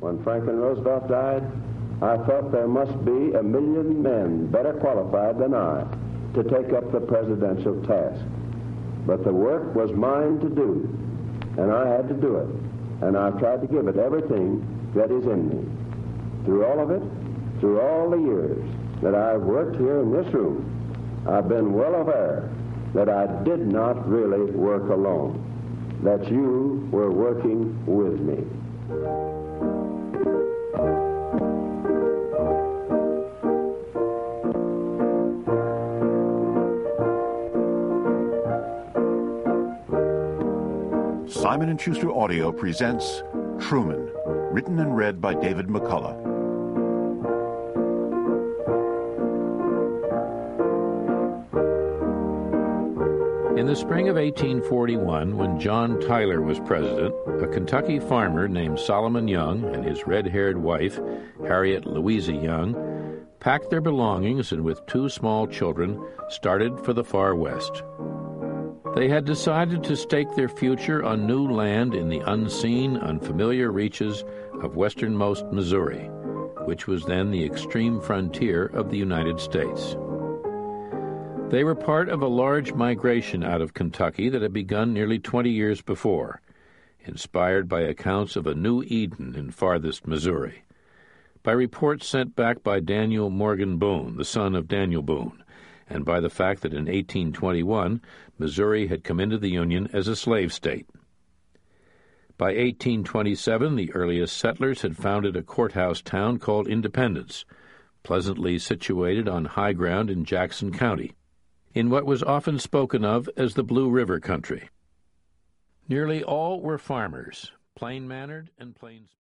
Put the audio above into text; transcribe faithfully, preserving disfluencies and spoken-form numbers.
When Franklin Roosevelt died, I thought there must be a million men better qualified than I to take up the presidential task. But the work was mine to do, and I had to do it. And I've tried to give it everything that is in me. Through all of it, through all the years that I've worked here in this room, I've been well aware that I did not really work alone, that you were working with me. Simon and Schuster Audio presents Truman, written and read by David McCullough. In the spring of eighteen forty-one, when John Tyler was president, a Kentucky farmer named Solomon Young and his red-haired wife, Harriet Louisa Young, packed their belongings and with two small children started for the far west. They had decided to stake their future on new land in the unseen, unfamiliar reaches of westernmost Missouri, which was then the extreme frontier of the United States. They were part of a large migration out of Kentucky that had begun nearly twenty years before, inspired by accounts of a new Eden in farthest Missouri, by reports sent back by Daniel Morgan Boone, the son of Daniel Boone, and by the fact that in eighteen twenty-one, Missouri had come into the Union as a slave state. By eighteen twenty-seven, the earliest settlers had founded a courthouse town called Independence, pleasantly situated on high ground in Jackson County, in what was often spoken of as the Blue River country. Nearly all were farmers, plain-mannered and plain